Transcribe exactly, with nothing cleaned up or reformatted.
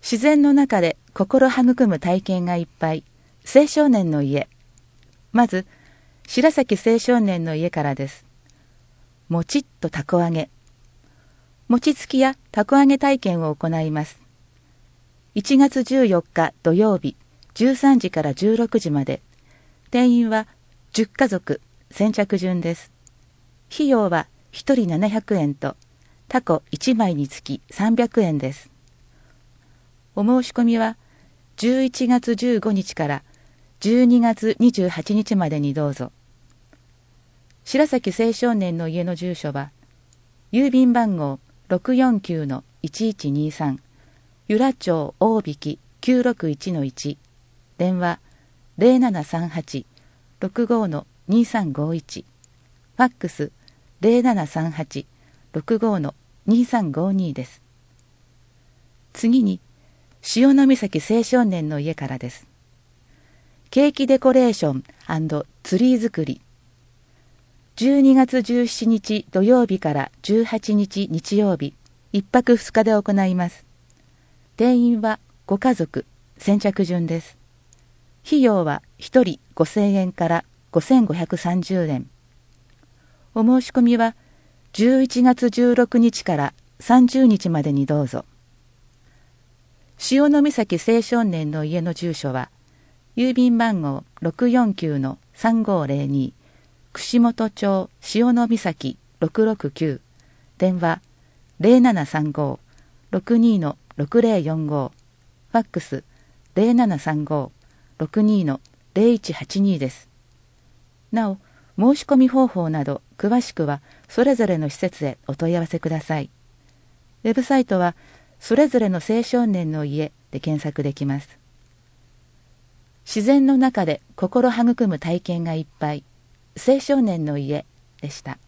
自然の中で心育む体験がいっぱい、青少年の家。まず白崎青少年の家からです。もちっとたこ揚げ。餅つきやたこ揚げ体験を行います。いちがつじゅうよっか土曜日じゅうさんじからじゅうろくじまで。定員はじゅっかぞく、先着順です。費用はひとりななひゃくえんとたこいちまいにつきさんびゃくえんです。お申し込みはじゅういちがつじゅうごにちからじゅうにがつにじゅうはちにちまでにどうぞ。白崎青少年の家の住所は郵便番号 ろくよんきゅうのいちいちにさん 由良町大引 きゅうろくいちのいち、電話 ゼロななさんはち ろくごのにさんごいち、ファックス ゼロななさんはち ろくごのにさんごにです。次に潮岬青少年の家からです。ケーキデコレーション&ツリー作り。じゅうにがつじゅうしちにち土曜日からじゅうはちにち日曜日、いっぱくふつかで行います。定員はごかぞく、先着順です。費用はひとりごせんえんからごせんごひゃくさんじゅうえん。お申し込みはじゅういちがつじゅうろくにちからさんじゅうにちまでにどうぞ。潮岬青少年の家の住所は郵便番号 ろくよんきゅうのさんごゼロに 串本町潮岬ろくろくきゅう、電話 ゼロななさんご ろくにのろくゼロよんご、ファックス ゼロななさんご ろくにのゼロいちはちにです。なお申し込み方法など詳しくはそれぞれの施設へお問い合わせください。ウェブサイトはそれぞれの青少年の家で検索できます。自然の中で心育む体験がいっぱい、青少年の家でした。